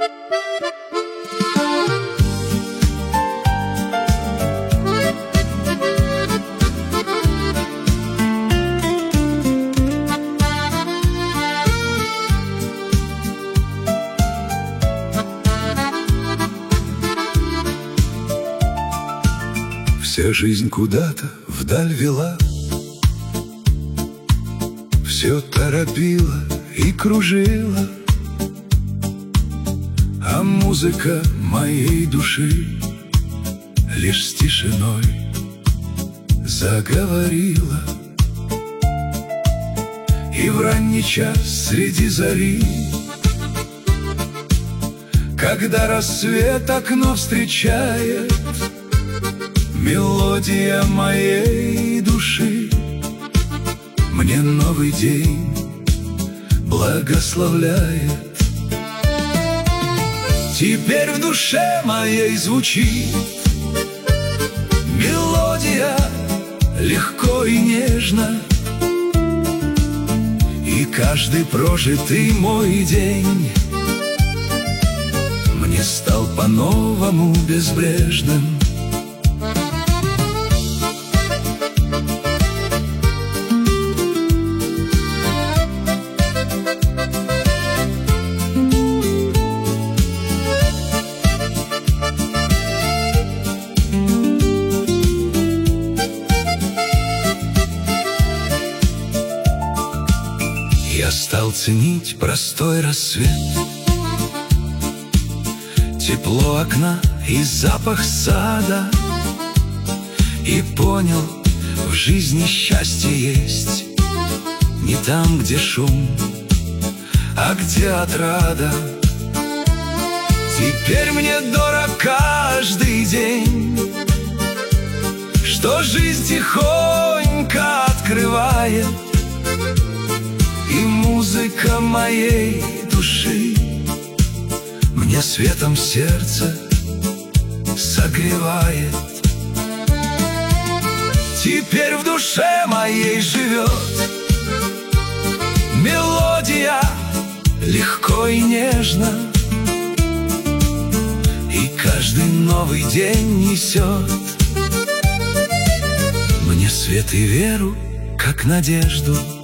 Вся жизнь куда-то вдаль вела, все торопила и кружила, а музыка моей души лишь с тишиной заговорила. И в ранний час среди зари, когда рассвет окно встречает, мелодия моей души мне новый день благословляет. Теперь в душе моей звучит мелодия легко и нежно, и каждый прожитый мой день мне стал по-новому безбрежным. Я стал ценить простой рассвет, тепло окна и запах сада, и понял, в жизни счастье есть не там, где шум, а где отрада. Теперь мне дорог каждый день, что жизнь тихонько открывает, и музыка моей души мне светом сердце согревает. Теперь в душе моей живет мелодия легко и нежно, и каждый новый день несет мне свет и веру, как надежду.